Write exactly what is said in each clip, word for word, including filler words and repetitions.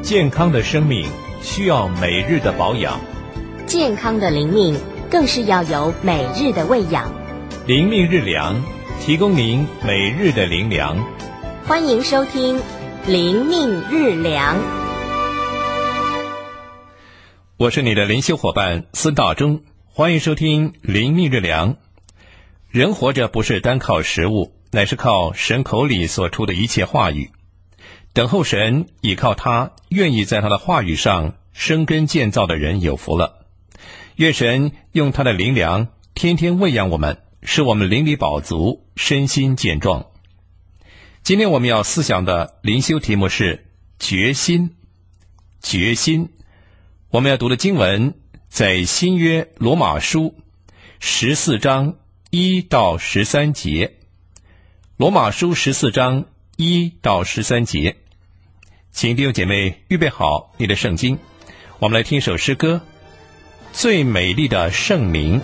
健康的生命需要每日的保养， 健康的灵命更是要有每日的喂养。 灵命日粮，提供您每日的灵粮。 欢迎收听灵命日粮。 我是你的灵修伙伴孙道中，欢迎收听灵命日粮。人活着不是单靠食物，乃是靠神口里所出的一切话语。等候神，倚靠他，愿意在他的话语上生根建造的人有福了。愿神用他的灵粮天天喂养我们，使我们灵里饱足，身心健壮。今天我们要思想的灵修题目是决心。决心，我们要读的经文在新约罗马书十四章一到十三节。罗马书十四章一到十三节，请弟兄姐妹预备好你的圣经，我们来听首诗歌，最美丽的圣名。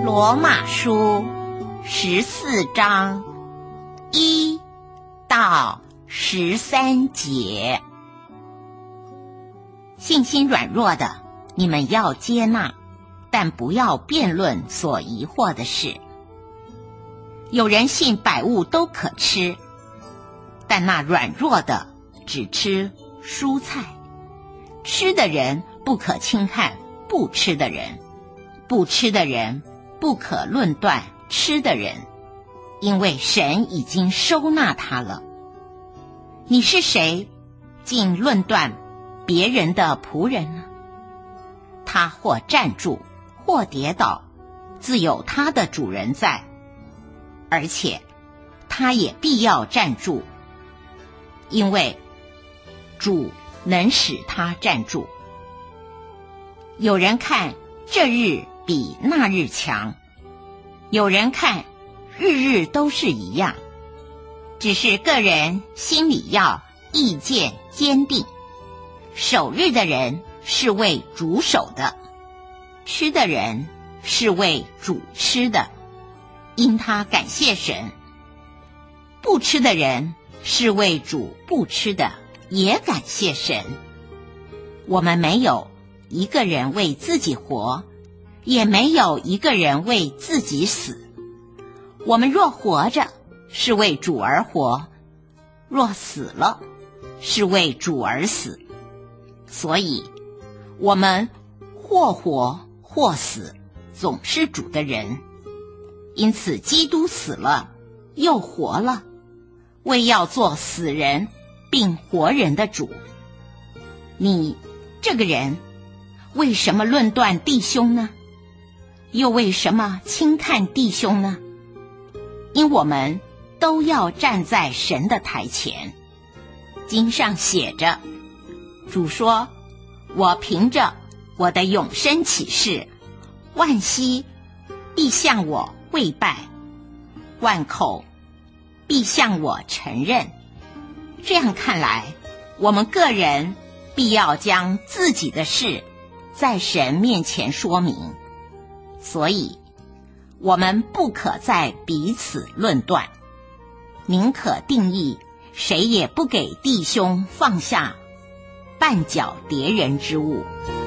罗马书十四章一到十三节。信心软弱的，你们要接纳，但不要辩论所疑惑的事。有人信百物都可吃，但那软弱的只吃蔬菜。吃的人不可轻看不吃的人，不吃的人不可论断吃的人，因为神已经收纳他了。你是谁，竟论断别人的仆人呢？他或站住，或跌倒，自有他的主人在，而且他也必要站住，因为主能使他站住。有人看这日比那日强，有人看日日都是一样，只是个人心里要意见坚定。守日的人是为主守的，吃的人是为主吃的，因他感谢神。不吃的人是为主不吃的，也感谢神。我们没有一个人为自己活，也没有一个人为自己死。我们若活着，是为主而活；若死了，是为主而死。所以，我们或活或死，总是主的人。因此，基督死了，又活了，为要做死人并活人的主。你这个人，为什么论断弟兄呢？又为什么轻看弟兄呢？因我们都要站在神的台前。经上写着，主说，我凭着我的永生启示，万膝必向我跪拜，万口必向我承认。这样看来，我们个人必要将自己的事在神面前说明。所以我们不可再彼此论断，宁可定义，谁也不给弟兄放下绊脚跌人之物。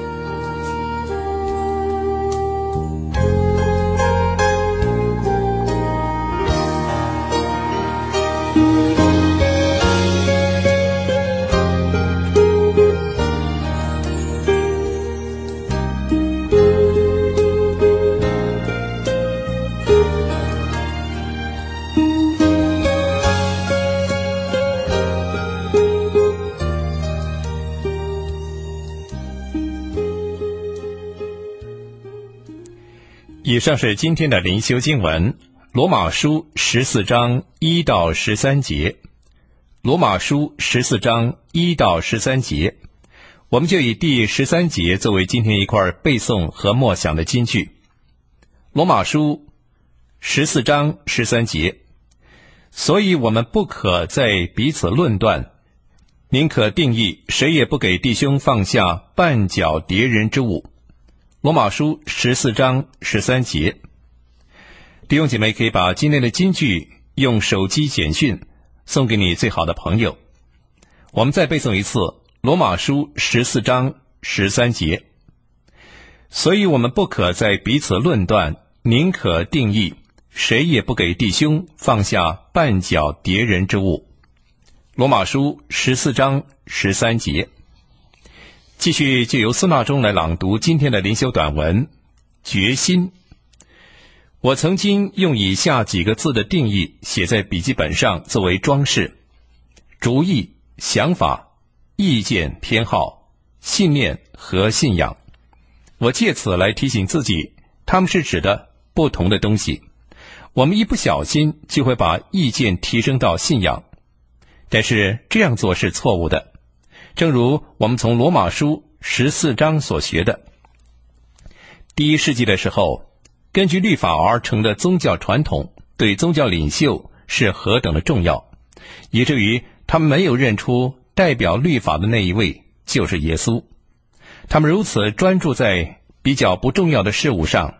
以上是今天的灵修经文，罗马书十四章一到十三节。罗马书十四章一到十三节，我们就以第十三节作为今天一块背诵和默想的金句。罗马书十四章十三节，所以我们不可再彼此论断，宁可定义，谁也不给弟兄放下绊脚跌人之物。罗马书十四章十三节。弟兄姐妹可以把今天的金句用手机简讯送给你最好的朋友。我们再背诵一次罗马书十四章十三节，所以我们不可再彼此论断，宁可定义，谁也不给弟兄放下绊脚跌人之物。罗马书十四章十三节。继续就由孙纳中来朗读今天的灵修短文决心。我曾经用以下几个字的定义写在笔记本上作为装饰：主意、想法、意见、偏好、信念和信仰。我借此来提醒自己，它们是指的不同的东西。我们一不小心就会把意见提升到信仰，但是这样做是错误的。正如我们从罗马书十四章所学的，第一世纪的时候，根据律法而成的宗教传统对宗教领袖是何等的重要，以至于他们没有认出代表律法的那一位就是耶稣。他们如此专注在比较不重要的事物上，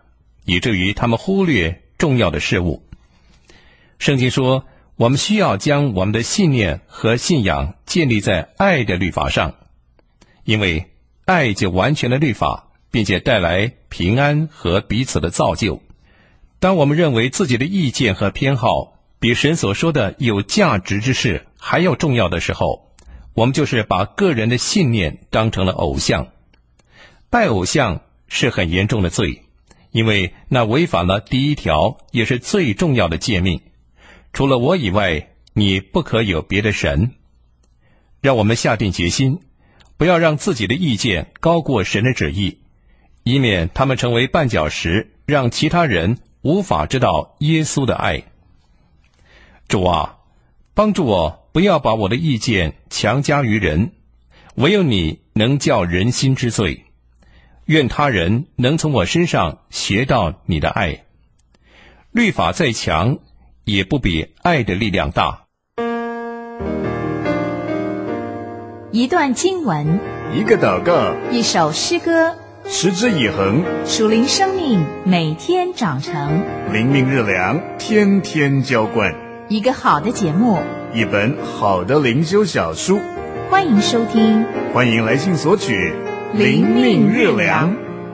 以至于他们忽略重要的事物。圣经说，我们需要将我们的信念和信仰建立在爱的律法上，因为爱就完全了律法，并且带来平安和彼此的造就。当我们认为自己的意见和偏好比神所说的有价值之事还要重要的时候，我们就是把个人的信念当成了偶像。拜偶像是很严重的罪，因为那违反了第一条也是最重要的诫命，除了我以外，你不可有别的神。让我们下定决心，不要让自己的意见高过神的旨意，以免他们成为绊脚石，让其他人无法知道耶稣的爱。主啊，帮助我不要把我的意见强加于人，唯有你能叫人心知罪。愿他人能从我身上学到你的爱。律法再强，也不比爱的力量大。 一段经文， 一个祷告， 一首诗歌， 持之以恒， 属灵生命每天长成， 灵命日粮天天浇灌， 一个好的节目， 一本好的灵修小书。 欢迎收听， 欢迎来信索取灵命日粮。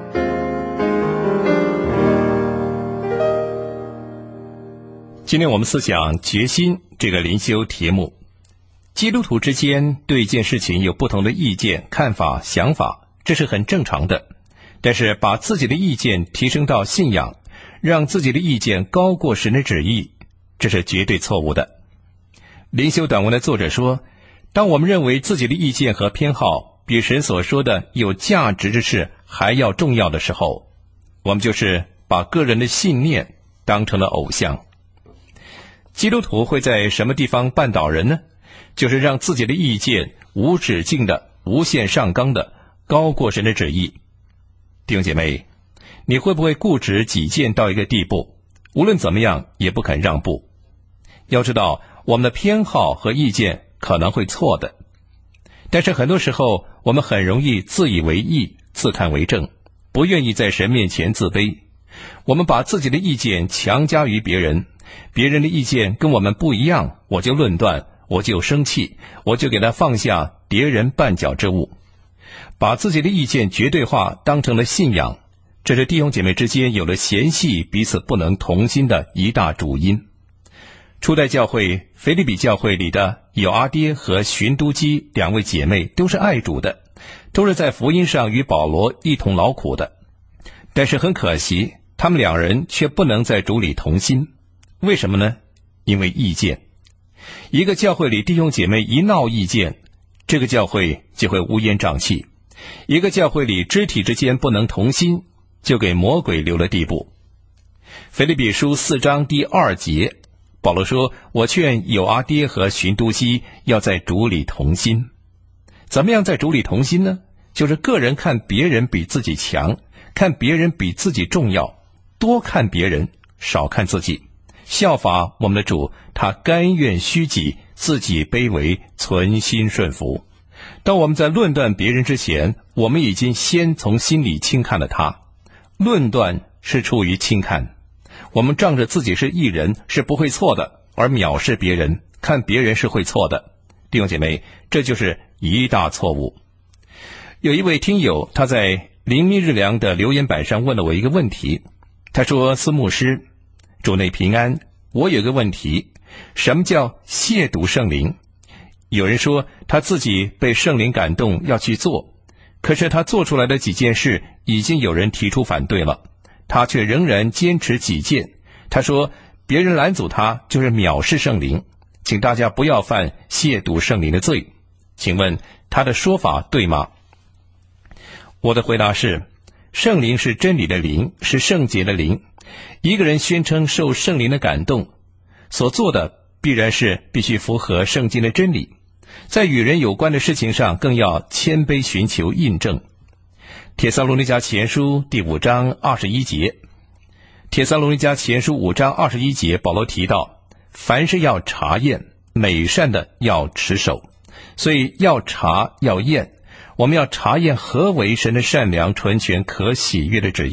今天我们思想决心这个灵修题目。基督徒之间对一件事情有不同的意见、看法、想法，这是很正常的。但是把自己的意见提升到信仰，让自己的意见高过神的旨意，这是绝对错误的。灵修短文的作者说，当我们认为自己的意见和偏好比神所说的有价值之事还要重要的时候，我们就是把个人的信念当成了偶像。基督徒会在什么地方绊倒人呢？就是让自己的意见无止境的、无限上纲的高过神的旨意。弟兄姐妹，你会不会固执己见到一个地步，无论怎么样也不肯让步？要知道，我们的偏好和意见可能会错的，但是很多时候我们很容易自以为意、自叹为正，不愿意在神面前自卑。我们把自己的意见强加于别人，别人的意见跟我们不一样，我就论断，我就生气，我就给他放下别人绊脚之物，把自己的意见绝对化当成了信仰，这是弟兄姐妹之间有了嫌隙，彼此不能同心的一大主因。初代教会腓立比教会里的友阿爹和寻都基两位姐妹都是爱主的，都是在福音上与保罗一同劳苦的，但是很可惜，他们两人却不能在主里同心。为什么呢？因为意见。一个教会里弟兄姐妹一闹意见，这个教会就会乌烟瘴气。一个教会里肢体之间不能同心，就给魔鬼留了地步。腓立比书四章第二节，保罗说，我劝友阿爹和寻都基要在主里同心。怎么样在主里同心呢？就是个人看别人比自己强，看别人比自己重要，多看别人，少看自己。效法我们的主，他甘愿虚己，自己卑微，存心顺服。当我们在论断别人之前，我们已经先从心里轻看了他。论断是出于轻看，我们仗着自己是义人，是不会错的，而藐视别人，看别人是会错的。弟兄姐妹，这就是一大错误。有一位听友，他在灵命日粮的留言板上问了我一个问题，他说，司牧师，主内平安，我有个问题，什么叫亵渎圣灵？有人说他自己被圣灵感动要去做，可是他做出来的几件事已经有人提出反对了，他却仍然坚持己见。他说别人拦阻他就是藐视圣灵，请大家不要犯亵渎圣灵的罪。请问他的说法对吗？我的回答是，圣灵是真理的灵，是圣洁的灵。一个人宣称受圣灵的感动，所做的必然是必须符合圣经的真理，在与人有关的事情上更要谦卑寻求印证。帖撒罗尼迦前书第五章二十一节，帖撒罗尼迦前书五章二十一节，保罗提到，凡事要查验，美善的要持守。所以要查要验，我们要查验何为神的善良、纯全、可喜悦的旨意，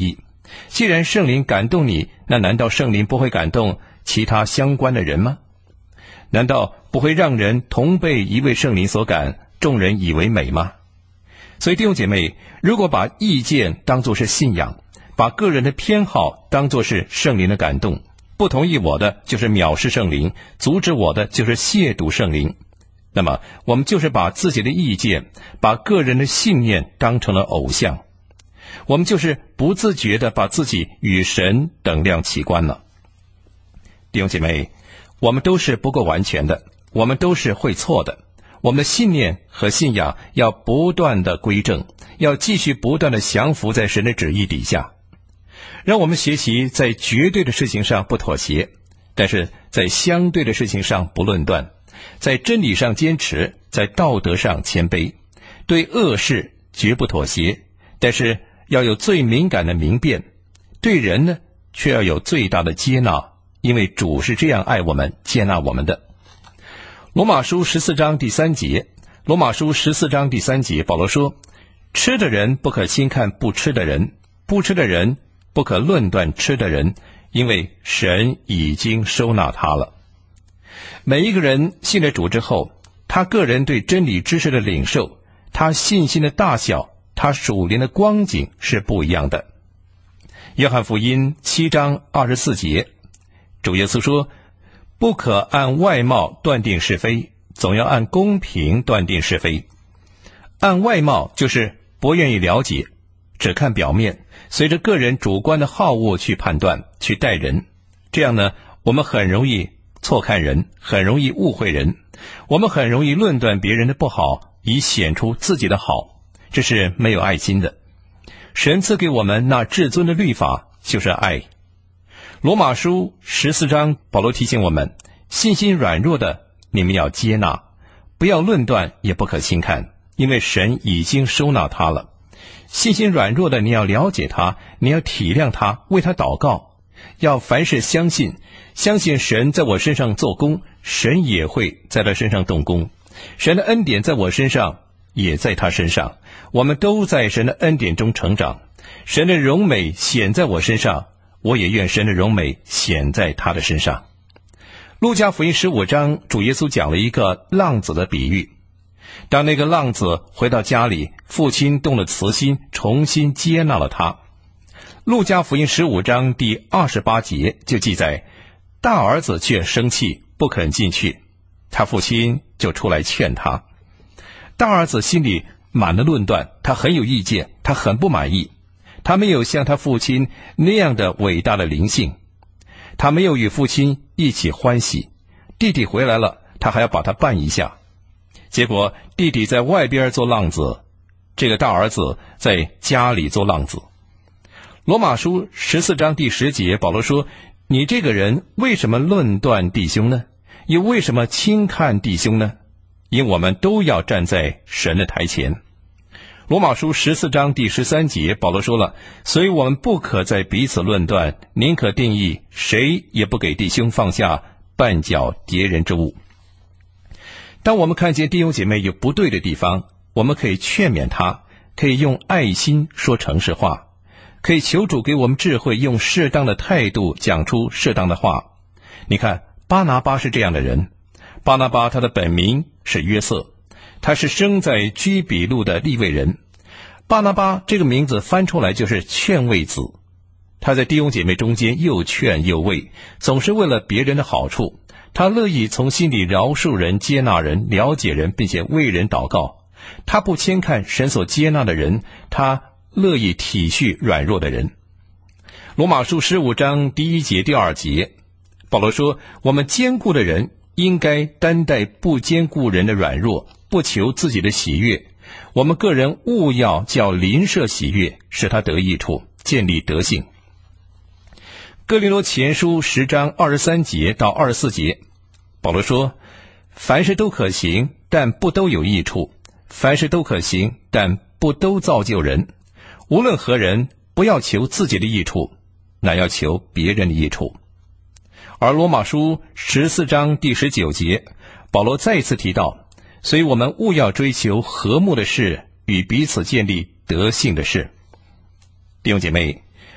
既然圣灵感动你，那难道圣灵不会感动其他相关的人吗？难道不会让人同被一位圣灵所感，众人以为美吗？所以弟兄姐妹，如果把意见当作是信仰，把个人的偏好当作是圣灵的感动，不同意我的就是藐视圣灵，阻止我的就是亵渎圣灵，那么我们就是把自己的意见，把个人的信念当成了偶像，我们就是不自觉地把自己与神等量齐观了。弟兄姐妹，我们都是不够完全的，我们都是会错的，我们的信念和信仰要不断地归正，要继续不断地降服在神的旨意底下。让我们学习在绝对的事情上不妥协，但是在相对的事情上不论断，在真理上坚持，在道德上谦卑，对恶事绝不妥协，但是要有最敏感的明辨，对人呢却要有最大的接纳，因为主是这样爱我们，接纳我们的。罗马书十四章第三节，罗马书十四章第三节，保罗说，吃的人不可轻看不吃的人，不吃的人不可论断吃的人，因为神已经收纳他了。每一个人信了主之后，他个人对真理知识的领受，他信心的大小，他属灵的光景是不一样的。约翰福音七章二十四节，主耶稣说，不可按外貌断定是非，总要按公平断定是非。按外貌就是不愿意了解，只看表面，随着个人主观的好恶去判断，去待人。这样呢，我们很容易错看人，很容易误会人，我们很容易论断别人的不好，以显出自己的好，这是没有爱心的。神赐给我们那至尊的律法，就是爱。罗马书十四章，保罗提醒我们，信心软弱的你们要接纳，不要论断，也不可轻看，因为神已经收纳他了。信心软弱的你要了解他，你要体谅他，为他祷告，要凡事相信，相信神在我身上做工，神也会在他身上动工，神的恩典在我身上，也在他身上，我们都在神的恩典中成长，神的荣美显在我身上，我也愿神的荣美显在他的身上。路加福音十五章，主耶稣讲了一个浪子的比喻。当那个浪子回到家里，父亲动了慈心，重新接纳了他。路加福音十五章第二十八节就记载，大儿子却生气，不肯进去，他父亲就出来劝他。大儿子心里满了论断，他很有意见，他很不满意，他没有像他父亲那样的伟大的灵性，他没有与父亲一起欢喜。弟弟回来了，他还要把他绊一下。结果弟弟在外边做浪子，这个大儿子在家里做浪子。罗马书十四章第十节，保罗说，你这个人为什么论断弟兄呢？又为什么轻看弟兄呢？因我们都要站在神的台前。罗马书十四章第十三节，保罗说了，所以我们不可在彼此论断，宁可定义，谁也不给弟兄放下绊脚跌人之物。当我们看见弟兄姐妹有不对的地方，我们可以劝勉他，可以用爱心说诚实话，可以求主给我们智慧，用适当的态度讲出适当的话。你看，巴拿巴是这样的人。巴拿巴他的本名是约瑟，他是生在居比路的利未人。巴拿巴这个名字翻出来就是劝慰子，他在弟兄姐妹中间又劝又慰，总是为了别人的好处。他乐意从心里饶恕人，接纳人，了解人，并且为人祷告。他不轻看神所接纳的人，他乐意体恤软弱的人。罗马书十五章第一节第二节，保罗说，我们坚固的人应该担待不坚固人的软弱，不求自己的喜悦。我们个人务要叫邻舍喜悦，使他得益处，建立德性。哥林多前书十章二十三节到二十四节，保罗说，凡事都可行，但不都有益处；凡事都可行，但不都造就人。无论何人，不要求自己的益处，乃要求别人的益处。而罗马书十四章第十九节，保罗再次提到，所以我们务要追求和睦的事，与彼此建立德性的事。弟兄姐妹，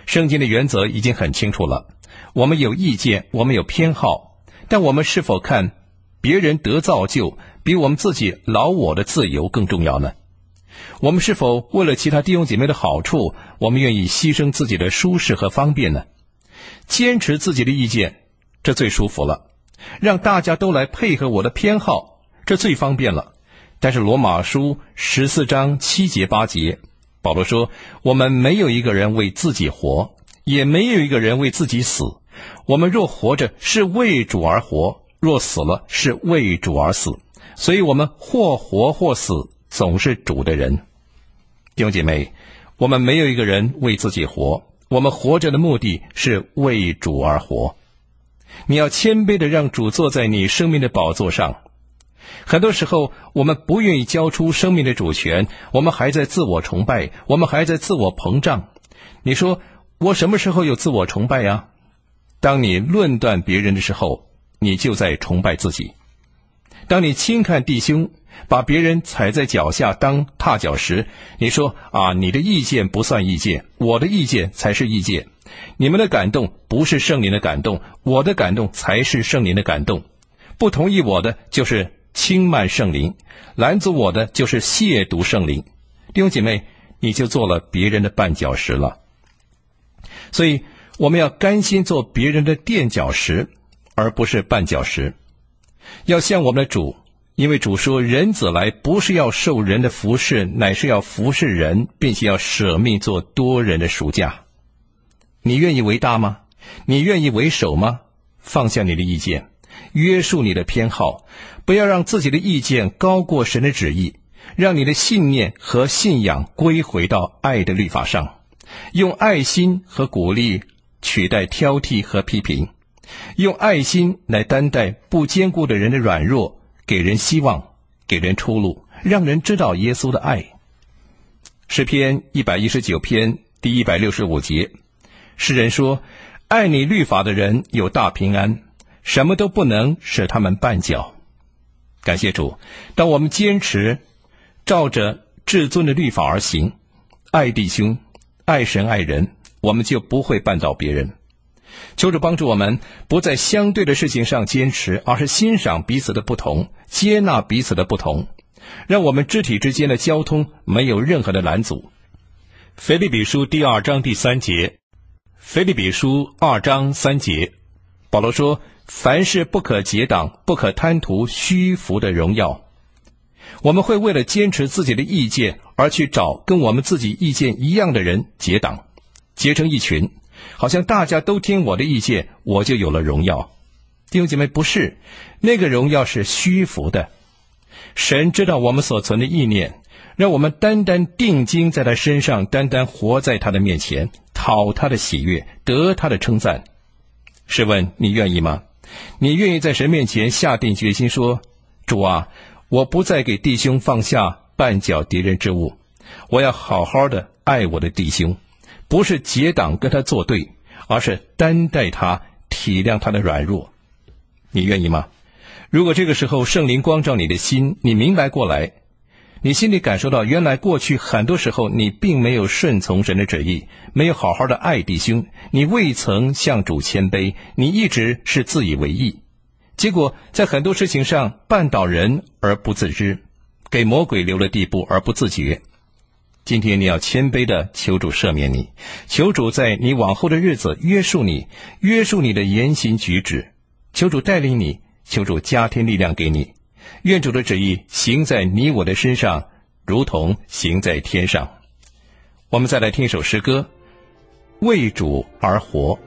圣经的原则已经很清楚了，我们有意见，我们有偏好，但我们是否看别人得造就比我们自己老我的自由更重要呢？我们是否为了其他弟兄姐妹的好处，我们愿意牺牲自己的舒适和方便呢？坚持自己的意见，这最舒服了，让大家都来配合我的偏好，这最方便了。但是罗马书十四章七节八节，保罗说，我们没有一个人为自己活，也没有一个人为自己死，我们若活着是为主而活，若死了是为主而死，所以我们或活或死，总是主的人。弟兄姐妹，我们没有一个人为自己活，我们活着的目的是为主而活。你要谦卑地让主坐在你生命的宝座上。很多时候我们不愿意交出生命的主权，我们还在自我崇拜，我们还在自我膨胀。你说我什么时候有自我崇拜呀？当你论断别人的时候，你就在崇拜自己。当你轻看弟兄，把别人踩在脚下当踏脚石，你说啊，你的意见不算意见，我的意见才是意见。你们的感动不是圣灵的感动，我的感动才是圣灵的感动。不同意我的就是轻慢圣灵，拦阻我的就是亵渎圣灵。弟兄姐妹，你就做了别人的绊脚石了。所以我们要甘心做别人的垫脚石，而不是绊脚石。要像我们的主，因为主说，人子来不是要受人的服侍，乃是要服侍人，并且要舍命做多人的赎价。你愿意为大吗？你愿意为首吗？放下你的意见，约束你的偏好，不要让自己的意见高过神的旨意，让你的信念和信仰归回到爱的律法上，用爱心和鼓励取代挑剔和批评，用爱心来担待不坚固的人的软弱，给人希望，给人出路，让人知道耶稣的爱。诗篇一百一十九篇第一百六十五节，诗人说，爱你律法的人有大平安，什么都不能使他们绊脚。感谢主，当我们坚持照着至尊的律法而行，爱弟兄，爱神爱人，我们就不会绊倒别人。求主帮助我们不在相对的事情上坚持，而是欣赏彼此的不同，接纳彼此的不同，让我们肢体之间的交通没有任何的拦阻。腓立比书第二章第三节，腓立比书二章三节，保罗说，凡事不可结党，不可贪图虚浮的荣耀。我们会为了坚持自己的意见而去找跟我们自己意见一样的人结党，结成一群，好像大家都听我的意见，我就有了荣耀。弟兄姐妹，不是，那个荣耀是虚浮的。神知道我们所存的意念，让我们单单定睛在他身上，单单活在他的面前，讨他的喜悦，得他的称赞。试问你愿意吗？你愿意在神面前下定决心说，主啊，我不再给弟兄放下绊脚敌人之物，我要好好的爱我的弟兄，不是结党跟他作对，而是担待他，体谅他的软弱。你愿意吗？如果这个时候圣灵光照你的心，你明白过来，你心里感受到原来过去很多时候你并没有顺从神的旨意，没有好好的爱弟兄，你未曾向主谦卑，你一直是自以为意，结果在很多事情上绊倒人而不自知，给魔鬼留了地步而不自觉。今天你要谦卑的求主赦免你，求主在你往后的日子约束你，约束你的言行举止，求主带领你，求主加添力量给你。愿主的旨意行在你我的身上，如同行在天上。我们再来听一首诗歌，为主而活。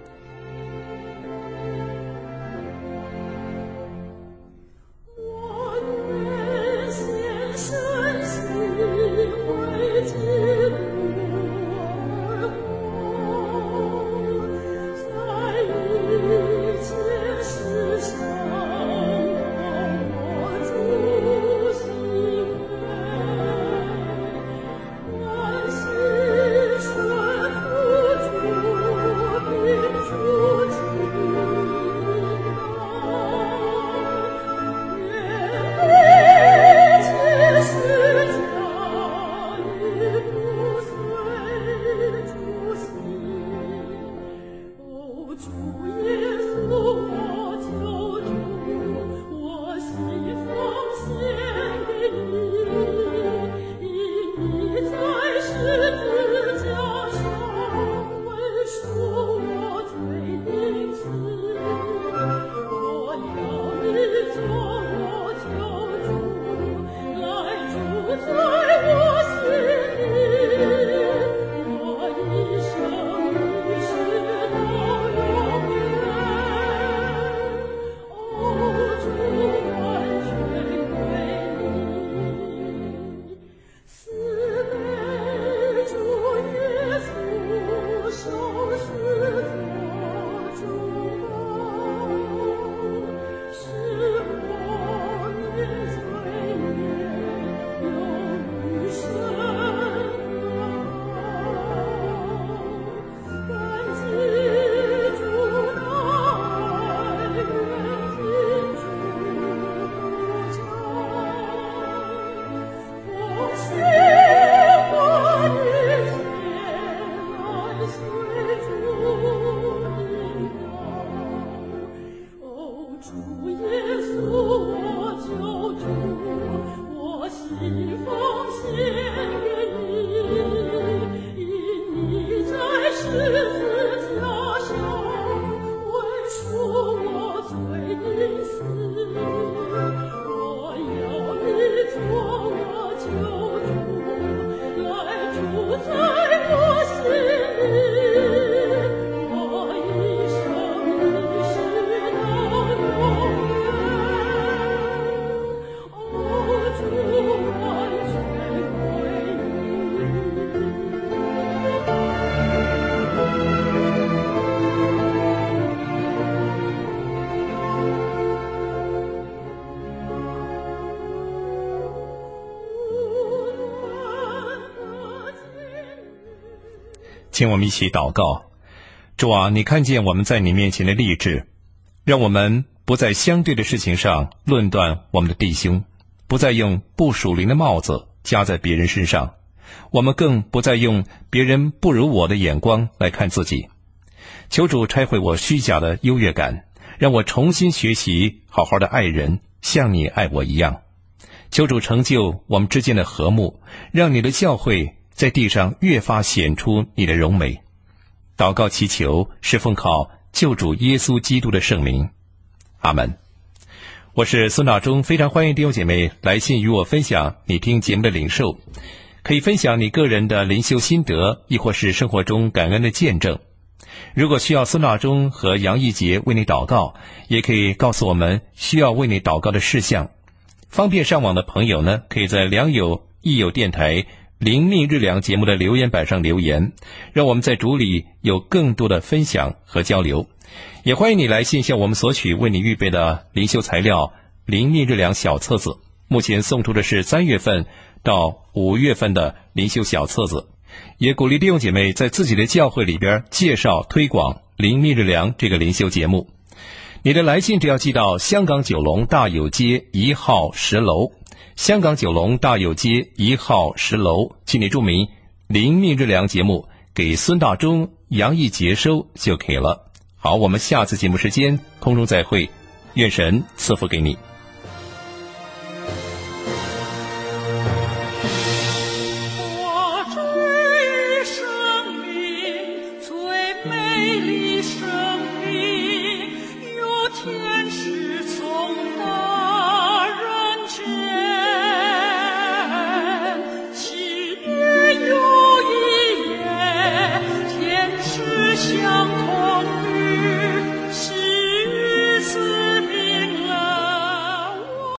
Thank you. 请我们一起祷告。主啊，你看见我们在你面前的立志，让我们不在相对的事情上论断我们的弟兄，不再用不属灵的帽子加在别人身上，我们更不再用别人不如我的眼光来看自己。求主拆毁我虚假的优越感，让我重新学习好好的爱人，像你爱我一样。求主成就我们之间的和睦，让你的教会在地上越发显出你的荣美。祷告祈求是奉靠救主耶稣基督的圣名，阿们。我是孙大中，非常欢迎弟兄姐妹来信与我分享你听节目的领受，可以分享你个人的灵修心得，亦或是生活中感恩的见证。如果需要孙大中和杨义杰为你祷告，也可以告诉我们需要为你祷告的事项。方便上网的朋友呢，可以在良友益友电台灵命日粮节目的留言板上留言，让我们在主里有更多的分享和交流。也欢迎你来信向我们索取为你预备的灵修材料灵命日粮小册子，目前送出的是三月份到五月份的灵修小册子。也鼓励弟兄姐妹在自己的教会里边介绍推广灵命日粮这个灵修节目。你的来信只要寄到香港九龙大有街一号十楼，香港九龙大有街一号十楼，请你注明灵命日粮节目，给孙大中、杨义杰收就可以了。好，我们下次节目时间空中再会，愿神赐福给你。